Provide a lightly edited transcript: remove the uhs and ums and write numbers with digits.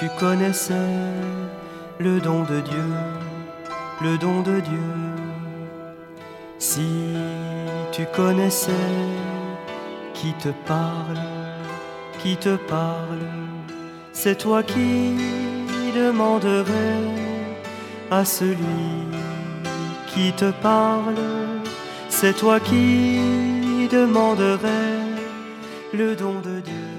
tu connaissais le don de Dieu, le don de Dieu. Si tu connaissais qui te parle, c'est toi qui demanderais à celui qui te parle, c'est toi qui demanderais le don de Dieu.